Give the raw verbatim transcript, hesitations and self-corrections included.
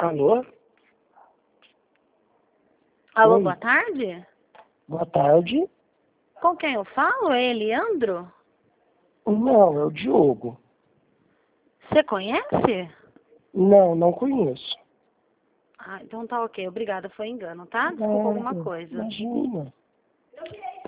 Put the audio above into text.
Alô? Alô, Oi. boa tarde? Boa tarde. Com quem eu falo? É Eliandro? Não, é o Diogo. Você conhece? Não, não conheço. Ah, então tá ok. Obrigada, foi engano, tá? Desculpa alguma Nada, coisa. imagina.